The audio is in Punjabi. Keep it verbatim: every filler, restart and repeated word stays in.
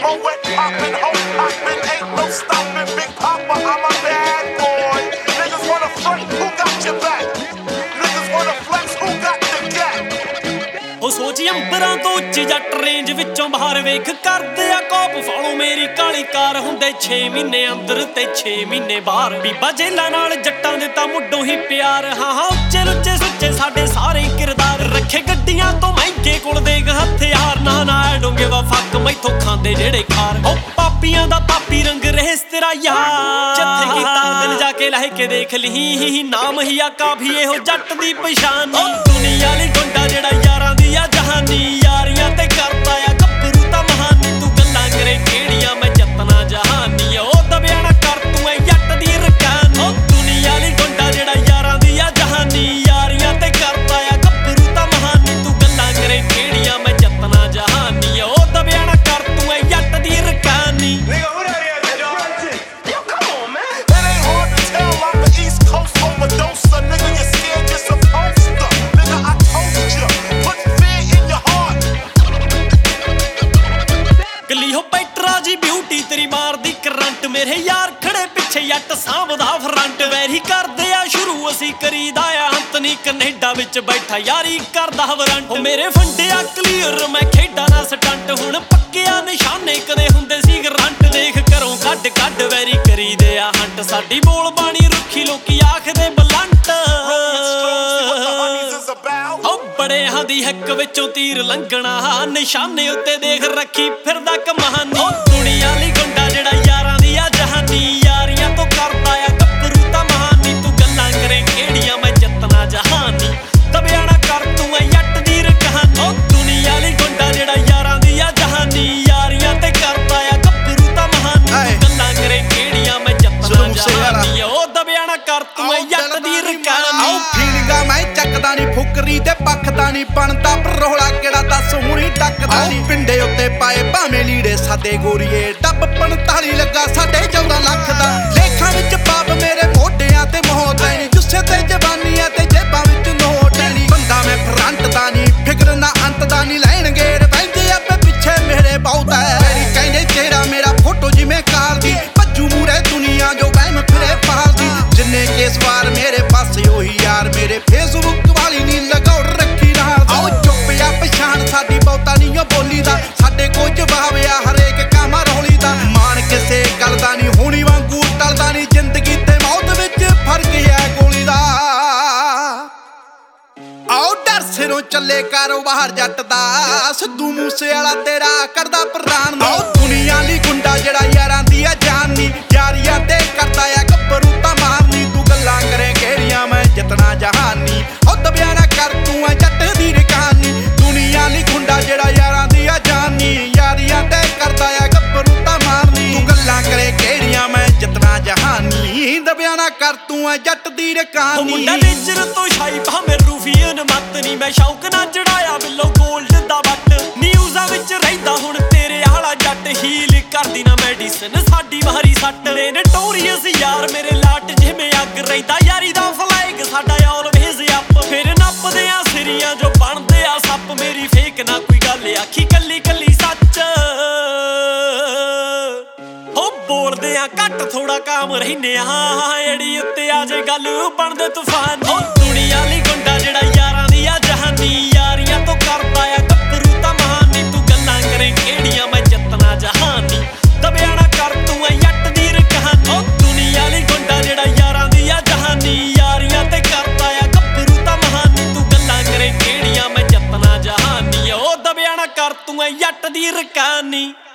Moet poppin', hoe poppin', ain't no stoppin'. Big Papa, I'm a bad boy. Niggas wanna front, who got your back? Niggas wanna flex, who got the gap? ਉਹ ਸੋਚ ਅੰਬਰਾਂ ਤੋਂ ਉੱਚੀ ਜੱਟ ਰੇਂਜ ਵਿੱਚੋਂ ਬਾਹਰ ਵੇਖ ਕਰਦੇ ਆ ਕੋਪ ਫਾਲੋ ਮੇਰੀ ਕਾਲੀ ਕਾਰ ਹੁੰਦੇ ਛੇ ਮਹੀਨੇ ਅੰਦਰ ਤੇ ਛੇ ਮਹੀਨੇ ਬਾਹਰ ਬੀਬਾ ਜੇਲਾਂ ਨਾਲ ਜੱਟਾਂ ਦੇ ਤਾਂ ਮੁੱਢੋਂ ਹੀ ਪਿਆਰ ਹਾਂ ਹਾਂ ਉੱਚੇ ਲੁੱਚੇ ਸੁੱਚੇ ਸਾਡੇ ਸਾਰੇ ਕਿਰਦਾਰ ਰੱਖੇ ਗੱਡੀਆਂ ਤੋਂ ਮਹਿੰਗੇ ਕੋਲ ਦੇ ਹਥਿਆਰ ਨਾ ਨਾ ਡੋਂਗੇ ਵਾ ਫੱਕ ਮੈਥੋਂ ਖਾਂਦੇ ਜਿਹੜੇ ਖਾਰ ਉਹ ਪਾਪੀਆਂ ਦਾ ਪਾਪੀ ਰੰਗ ਰਹਿਸ ਤੇਰਾ ਯਾਰ ਜਿੱਥੇ ਕੀਤਾ ਦਿਲ ਜਾ ਕੇ ਲਹਿ ਕੇ ਦੇਖ ਲਈ ਨਾਮ ਹੀ ਆ ਕਾਫੀ ਇਹੋ ਜੱਟ ਦੀ ਪਛਾਣ ਦੁਨੀਆ ਲਈ ਗੁੰਡਾ ਜਿਹੜਾ ਯਾਰਾਂ ਦੀ ਆ ਜਹਾਨੀ ਯਾਰੀਆਂ ਤੇ ਕਰਦਾ ਆ ਗੱਭਰੂ ਤਾਂ ਮਹਾਨੀ ਤੂੰ ਗੱਲਾਂ ਕਰੇ ਕਿਹੜੀਆਂ ਮੈਂ ਜੱਤਨਾ ਜਹਾਨੀ ਉਹ ਦਬਿਆ ਨਾ ਕਰ ਤੂੰ ਐ ਜੱਟ ਦੀ ਰਕਾਨ ਉਹ ਦੁਨੀਆ ਲਈ ਗੁੰਡਾ ਜਿਹੜਾ ਯਾਰਾਂ ਦੀ ਆ ਜਹਾਨੀ ਯਾਰੀਆਂ ਤੇ ਕਰਦਾ ਆ ਗੱਭਰੂ ਤਾਂ ਮਹਾਨੀ ਤੂੰ ਗੱਲਾਂ ਕਰੇ ਕਿਹੜੀਆਂ ਮੈਂ ਜੱਤਨਾ ਜਹਾਨੀ ਉਹ ਦਬਿਆ ਨਾ ਕਰ ਤੂੰ ਐ ਜੱਟ ਦੀ ਰਕਾਨੀ ਤੇਰੀ ਮਾਰਦੀ ਕਰੰਟ ਮੇਰੇ ਯਾਰ ਖੜੇ ਪਿੱਛੇ ਜੱਟ ਸਾਂਭਦਾ ਫਰੰਟ ਵੈਰੀ ਕਰਦੇ ਆ ਸ਼ੁਰੂ ਅਸੀਂ ਕਰੀਦਾ ਆ ਹੰਤ ਨੀ ਕੈਨੇਡਾ ਵਿੱਚ ਬੈਠਾ ਯਾਰੀ ਕਰਦਾ ਵਰੰਟ ਉਹ ਮੇਰੇ ਫੰਡਿਆ ਕਲੀਅਰ ਮੈਂ ਖੇਡਾਂ ਨਾ ਸਟੰਟ ਹੁਣ ਪੱਕਿਆ ਨਿਸ਼ਾਨੇ ਕਦੇ ਹੁੰਦੇ ਸੀ ਗਰੰਟ ਦੇਖ ਘਰੋਂ ਕੱਢ ਕੱਢ ਵੈਰੀ ਕਰੀਦੇ ਆ ਹੰਟ ਸਾਡੀ ਬੋਲ ਬਾਣੀ ਰੁੱਖੀ ਲੋਕੀ ਆਖਦੇ ਬਲੰਟ ਉਹ ਬੜਿਆਂ ਦੀ ਹੱਕ ਵਿੱਚੋਂ ਤੀਰ ਲੰਘਣਾ ਨਿਸ਼ਾਨੇ ਉੱਤੇ ਦੇਖ ਰੱਖੀ ਫਿਰਦਾ ਕਮਾਨੀ ਦੁਨੀਆ ਲਈ ਗੁੰਡਾ ਜਿਹੜਾ ਯਾਰਾਂ ਦੀ ਆ ਜਹਾਨੀ ਯਾਰੀਆਂ ਤੋਂ ਕਰਦਾ ਆ ਗੱਭਰੂ ਤਾਂ ਮਹਾਨੀ ਤੂੰ ਗੱਲਾਂ ਕਰੇ ਕਿਹੜੀਆਂ ਮੈਂ ਜੱਤਨਾ ਜਹਾਨੀ ਦਬਿਆ ਨਾ ਕਰ ਤੂੰ ਐ ਜੱਟ ਦੀ ਰਕਾਨੀ ਉਹ ਦੁਨੀਆ ਲਈ ਗੁੰਡਾ ਜਿਹੜਾ ਯਾਰਾਂ ਦੀ ਆ ਜਹਾਨੀ ਯਾਰੀਆਂ ਤੇ ਕਰਦਾ ਆ ਗੱਭਰੂ ਤਾਂ ਮਹਾਨੀ ਤੂੰ ਗੱਲਾਂ ਕਰੇ ਕਿਹੜੀਆਂ ਮੈਂ ਜੱਤਨਾ ਜਹਾਨੀ ਉਹ ਦਬਿਆ ਨਾ ਕਰ ਤੂੰ ਐ ਜੱਟ ਦੀ ਰਕਾਨੀ ਫੀਲਿੰਗਾਂ ਮੈਂ ਚੱਕਦਾ ਨੀ ਫੁਕਰੀ ਤੇ ਪੱਖਦਾ ਨੀ ਬਣਦਾ ਪਰੋਲਾ ਕਿਹੜਾ ਦੱਸ ਹੁਣੀ ਟੱਕਦਾ ਨੀ ਪਿੰਡੇ ਉੱਤੇ ਪਾਏ ਭਾਵੇਂ ਲੀੜੇ ਸਾਦੇ ਗੋਰੀਏ ਡੱਬ ਪੰਤਾਲੀ ਲੱਗਾ ਸਾਡੇ ਚੌਦਾਂ ਲੱਖ ਦਾ ਲੇਖਾਂ ਵਿੱਚ ਪਾਪ ਮੇਰੇ ਮੋਢਿਆਂ ਤੇ ਮੌਤ ਐ ਨੀ ਜੁੱਸੇ ਤੇ ਜਵਾਨੀਆਂ ਤੇ ਜੇਬਾਂ ਵਿੱਚ ਨੋਟ ਐ ਨੀ ਬੰਦਾ ਮੈਂ ਫਰੰਟ ਦਾ ਨੀ ਫਿਕਰ ਨਾ ਅੰਤ ਦਾ ਨੀ ਲੈਣਗੇ ਰਵੈਂਦੇ ਆਪੇ ਪਿੱਛੇ ਮੇਰੇ ਬਹੁਤ ਐ ਮੇਰੀ ਕਹਿੰਦੇ ਚਿਹਰਾ ਮੇਰਾ ਫੋਟੋ ਜਿਵੇਂ ਕਾਰ ਦੀ ਭੱਜੂ ਮੂਰੇ ਦੁਨੀਆ ਜੋ ਵਹਿਮ ਫਿਰੇ ਪਾਲਦੀ ਜਿੰਨੇ ਕੇਸ ਵਾਰ ਮੇਰੇ ਪਾਸੇ ਉਹੀ ਯਾਰ ਮੇਰੇ ਫੇਸਬੁੱਕ ਵਾਲੀ ਨੀ ਲਗਾਉ ਰੱਖੀ ਨਾਲ ਆਓ ਚੁੱਪ ਆ ਪਛਾਣ ਸਾਡੀ ਬਹੁਤਾ ਨੀ ਓ ਬੋਲੀ ਦਾ ਸਾਡੇ ਕੋਈ ਜਵਾਬ ਆ ਹਰੇਕ ਕੰਮ ਰੌਲੀ ਦਾ ਮਾਣ ਕਿਸੇ ਗੱਲ ਦਾ ਨੀ ਹੋਣੀ ਵਾਂਗੂ ਟਲਦਾ ਨੀ ਜ਼ਿੰਦਗੀ ਤੇ ਮੌਤ ਵਿੱਚ ਫਰਕ ਹੈ ਗੋਲੀ ਦਾ ਆਓ ਡਰ ਸਿਰੋਂ ਚੱਲੇ ਕਾਰੋਬਾਰ ਜੱਟ ਦਾ ਸਿੱਧੂ ਮੂਸੇ ਵਾਲਾ ਤੇਰਾ ਕਰਦਾ ਪ੍ਰਾਣ ਦਾ ਦੁਨੀਆ ਲਈ ਗੁੰਡਾ ਜਿਹੜਾ ਯਾਰਾਂ ਦੀ ਆ ਜਾਨੀ ਯਾਰੀਆਂ ਤੇ ਕਰਦਾ ਆ ਗੱਭਰੂ ਤਾਂ ਮਾਰਨੀ ਤੂੰ ਗੱਲਾਂ ਕਰੇ ਕਿਹੜੀਆਂ ਮੈਂ ਜੱਤਨਾ ਜਹਾਨੀ ਉਹ ਦਬਿਆ ਨਾ ਕਰ ਤੂੰ ਐ ਜੱਟ ਦੀ ਰਕਾਨੀ ਦੁਨੀਆ ਲਈ ਗੁੰਡਾ ਜਿਹੜਾ ਯਾਰਾਂ ਦੀ ਆ ਜਾਨੀ ਯਾਰੀਆਂ ਤੇ ਕਰਦਾ ਆ ਗੱਭਰੂ ਤਾਂ ਮਾਰਨੀ ਤੂੰ ਗੱਲਾਂ ਕਰੇ ਕਿਹੜੀਆਂ ਮੈਂ ਜੱਤਨਾ ਜਹਾਨੀ ਦਬਿਆ ਨਾ ਕਰ ਤੂੰ ਐ ਜੱਟ ਦੀ ਰਕਾਨੀ ਮੁੰਡਾ ਨੇਜਰ ਤੋਂ ਸ਼ਾਈ ਭਾਵੇਂ ਰੂਫੀਅਨ ਮੱਤ ਨੀ ਮੈਂ ਸ਼ੌਕ ਨਾ ਚੜਾਇਆ ਬਿੱਲੋ ਗੋਲਡ ਦਾ ਵੱਟ ਨਿਊਜ਼ਾਂ ਵਿੱਚ ਰਹਿੰਦਾ ਹੁਣ ਤੇਰੇ ਆਲਾ ਜੱਟ ਹੀਲ ਕਰਦੀ ਨਾ ਮੈਡੀਸਨ ਸਾਡੀ ਵਾਰੀ ਸੱਟ ਨੇ ਨਟੋਰੀਅਸ ਯਾਰ ਮੇਰੇ ਲਾਟ ਜਿਵੇਂ ਅੱਗ ਰਹਿੰਦਾ ਯਾਰੀ ਦਾ ਫਲੈਗ ਸਾਡਾ ਆਲਵੇਜ਼ ਅਪ ਫਿਰ ਨੱਪਦੇ ਆ ਸਿਰੀਆਂ ਜੋ ਬਣਦੇ ਆ ਸੱਪ ਮੇਰੀ ਫੇਕ ਨਾ ਕੋਈ ਗੱਲ ਆਖੀ ਕੱਲੀ ਕੱਲੀ ਸੱਚ ਹੋ ਬੋਲਦੇ ਆ ਘੱਟ ਥੋੜਾ ਕਾਮ ਰਹਿੰਦੇ ਆ ਏੜੀ ਉੱਤੇ ਆ ਜੇ ਗੱਲ ਬਣਦੇ ਤੂਫਾਨੀ ਦੁਨੀਆ ਲਈ ਗੁੰਡਾ ਜਿਹੜਾ ਯਾਰਾਂ ਦੀ ਆ ਜਹਾਨੀ ਯਾਰੀਆਂ ਤੋਂ ਕਰਦਾ ਆ ਗੱਭਰੂ ਤਾਂ ਮਹਾਨੀ ਤੂੰ ਗੱਲਾਂ ਕਰੇ ਕਿਹੜੀਆਂ ਮੈਂ ਜੱਤਨਾ ਜਹਾਨੀ ਦਬਿਆ ਨਾ ਕਰ ਤੂੰ ਐ ਜੱਟ ਦੀ ਰਕਾਨੀ ਉਹ ਦੁਨੀਆ ਲਈ ਗੁੰਡਾ ਜਿਹੜਾ ਯਾਰਾਂ ਦੀ ਆ ਜਹਾਨੀ ਯਾਰੀਆਂ ਤੇ ਕਰਦਾ ਆ ਗੱਭਰੂ ਤਾਂ ਮਹਾਨੀ ਤੂੰ ਗੱਲਾਂ ਕਰੇ ਕਿਹੜੀਆਂ ਮੈਂ ਜੱਤਨਾ ਜਹਾਨੀ ਉਹ ਦਬਿਆ ਨਾ ਕਰ ਤੂੰ ਐ ਜੱਟ ਦੀ ਰਕਾਨੀ